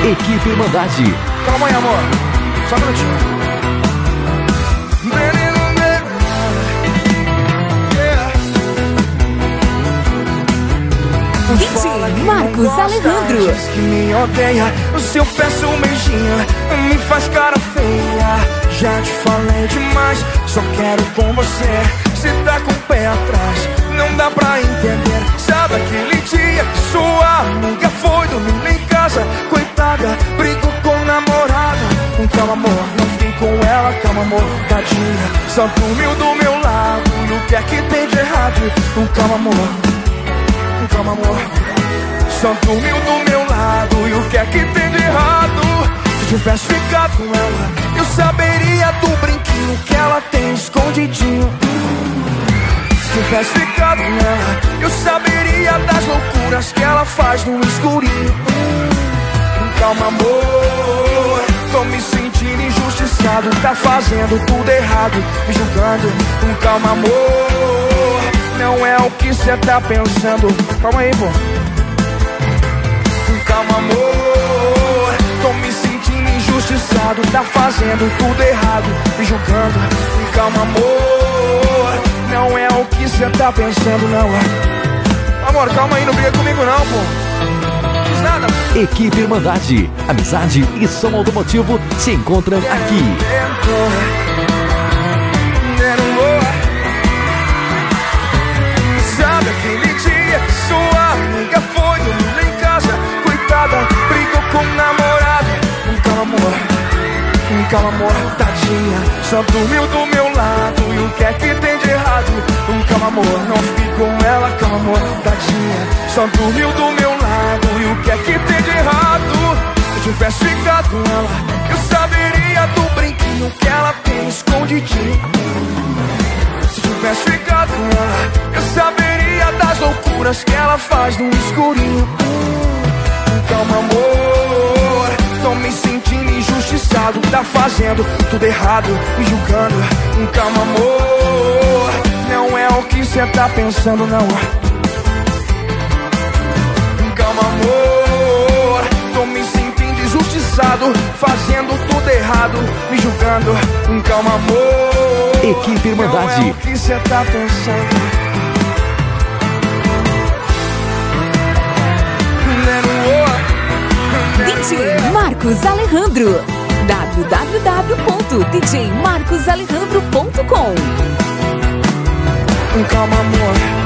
Equipe Irmandade. Calma aí, amor. Só um minutinho. DJ Marcos Alejandro. Diz que me odeia, o seu peço um beijinho me faz cara feia. Já te falei demais, só quero com você. Se tá com o pé atrás, não dá pra entender. Sabe aquele dia que sua amiga foi dormir em casa? Coitada, brigou com o namorado. Calma, amor, não fiquei com ela. Calma, amor, tadinha, só dormiu do meu lado. E o que é que tem de errado? Calma, amor, calma, amor, só dormiu do meu lado. E o que é que tem de errado? Se tivesse ficado com ela, eu saberia do brinquinho que ela tem escondidinho. Se tivesse ficado com ela, eu saberia das loucuras que ela faz no escurinho. Calma, amor, tô me sentindo injustiçado. Tá fazendo tudo errado, me julgando. Calma, amor, não é o que cê tá pensando. Calma aí, pô. Calma, amor, tô me sentindo injustiçado. Tá fazendo tudo errado, me julgando. Calma, amor, não é o que cê tá pensando, não. Amor, calma aí, não briga comigo não, pô. Fiz nada. Equipe Irmandade. Amizade e som automotivo se encontram aqui. Sabe aquele dia que sua amiga foi dormir em casa? Coitada, brigou com o namorado. Calma, amor, calma, amor, tadinha, só dormiu do meu lado. E o que é que tem de errado? Calma, amor, não fiquei com ela. Calma, amor, tadinha, só dormiu do meu lado. E o que é que tem de errado? Se eu tivesse ficado com ela, eu saberia do brinquinho que ela tem escondidinho. Se tivesse ficado com ela, eu saberia das loucuras que ela faz no escurinho. Calma, amor, tô me sentindo injustiçado. Tá fazendo tudo errado, me julgando. Calma, amor, não é o que cê tá pensando, não. Calma, amor, tô me sentindo injustiçado. Fazendo tudo errado, me julgando. Calma, amor, Equipe Irmandade. não é o que cê tá pensando. DJ Marcos Alejandro. www.djmarcosalejandro.com. Calma, amor,